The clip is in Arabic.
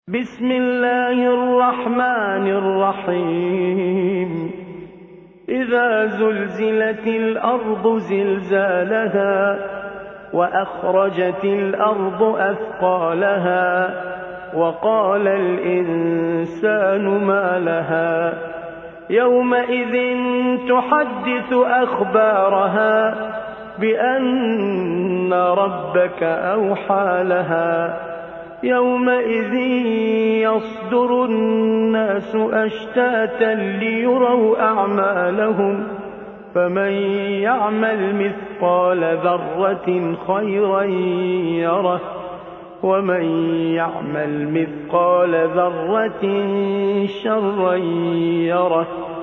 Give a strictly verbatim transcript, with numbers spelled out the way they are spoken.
بسم الله الرحمن الرحيم إذا زلزلت الأرض زلزالها وأخرجت الأرض أثقالها وقال الإنسان ما لها يومئذ تحدث أخبارها بأن ربك أوحى لها يومئذ يصدر الناس أشتاتا ليروا أعمالهم فمن يعمل مثقال ذرة خيرا يره ومن يعمل مثقال ذرة شرا يره